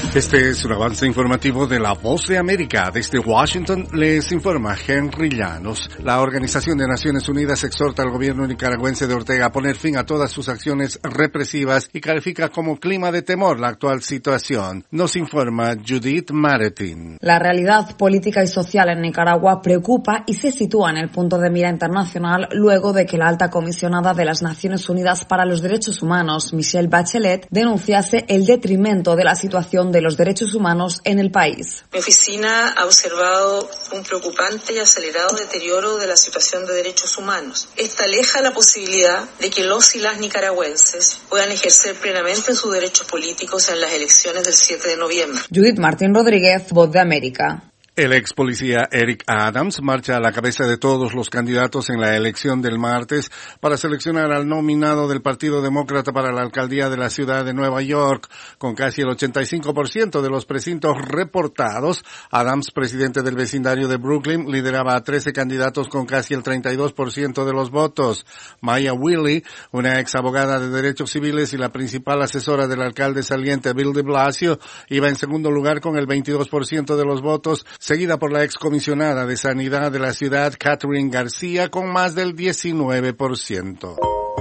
Este es un avance informativo de La Voz de América. Desde Washington les informa Henry Llanos. La Organización de Naciones Unidas exhorta al gobierno nicaragüense de Ortega a poner fin a todas sus acciones represivas y califica como clima de temor la actual situación. Nos informa Judith Martin. La realidad política y social en Nicaragua preocupa y se sitúa en el punto de mira internacional luego de que la alta comisionada de las Naciones Unidas para los Derechos Humanos, Michelle Bachelet, denunciase el detrimento de la situación de los derechos humanos en el país. Mi oficina ha observado un preocupante y acelerado deterioro de la situación de derechos humanos. Esta aleja la posibilidad de que los y las nicaragüenses puedan ejercer plenamente sus derechos políticos en las elecciones del 7 de noviembre. Judith Martín Rodríguez, Voz de América. El ex policía Eric Adams marcha a la cabeza de todos los candidatos en la elección del martes para seleccionar al nominado del Partido Demócrata para la alcaldía de la ciudad de Nueva York. Con casi el 85% de los precintos reportados, Adams, presidente del vecindario de Brooklyn, lideraba a 13 candidatos con casi el 32% de los votos. Maya Wiley, una ex abogada de derechos civiles y la principal asesora del alcalde saliente Bill de Blasio, iba en segundo lugar con el 22% de los votos, seguida por la excomisionada de Sanidad de la ciudad, Catherine García, con más del 19%.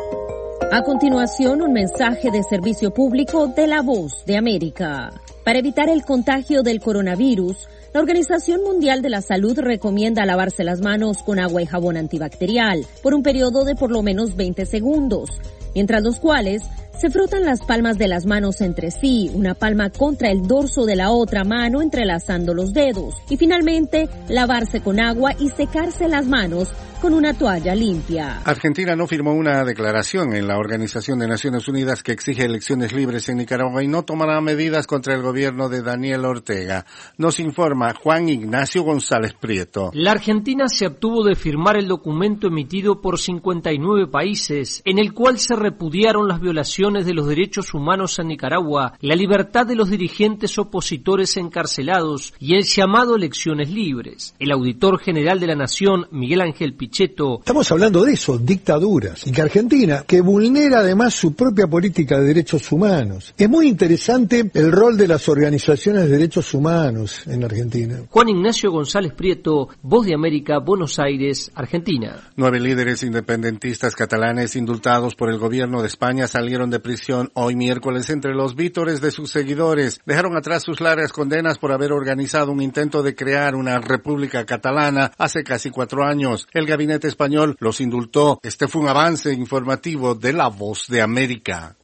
A continuación, un mensaje de servicio público de La Voz de América. Para evitar el contagio del coronavirus, la Organización Mundial de la Salud recomienda lavarse las manos con agua y jabón antibacterial por un periodo de por lo menos 20 segundos, mientras los cuales se frotan las palmas de las manos entre sí, una palma contra el dorso de la otra mano entrelazando los dedos, y finalmente lavarse con agua y secarse las manos con una toalla limpia. Argentina no firmó una declaración en la Organización de Naciones Unidas que exige elecciones libres en Nicaragua y no tomará medidas contra el gobierno de Daniel Ortega. Nos informa Juan Ignacio González Prieto. La Argentina se abstuvo de firmar el documento emitido por 59 países, en el cual se repudiaron las violaciones de los derechos humanos en Nicaragua, la libertad de los dirigentes opositores encarcelados y el llamado a elecciones libres. El auditor general de la Nación, Miguel Ángel Pichetto. Estamos hablando de eso, dictaduras, y que Argentina, que vulnera además su propia política de derechos humanos. Es muy interesante el rol de las organizaciones de derechos humanos en Argentina. Juan Ignacio González Prieto, Voz de América, Buenos Aires, Argentina. 9 líderes independentistas catalanes indultados por el gobierno de España salieron de prisión hoy miércoles entre los vítores de sus seguidores. Dejaron atrás sus largas condenas por haber organizado un intento de crear una república catalana hace casi 4 años. El gabinete español los indultó. Este fue un avance informativo de La Voz de América.